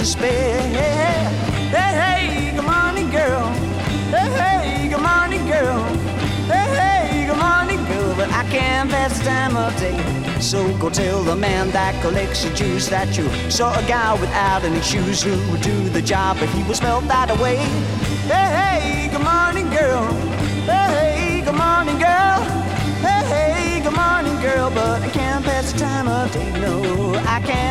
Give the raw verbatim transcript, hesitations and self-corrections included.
spare. Hey, hey, good morning, girl. Hey, hey, good morning, girl. Hey, hey, good morning, girl. But I can't pass the time of day. So go tell the man that collects the juice that you saw a guy without any shoes who would do the job if he was felt that way. Hey, hey, good morning, girl. Hey, hey, good morning, girl. Hey, hey, good morning, girl. But I can't pass the time of day. No, I can't.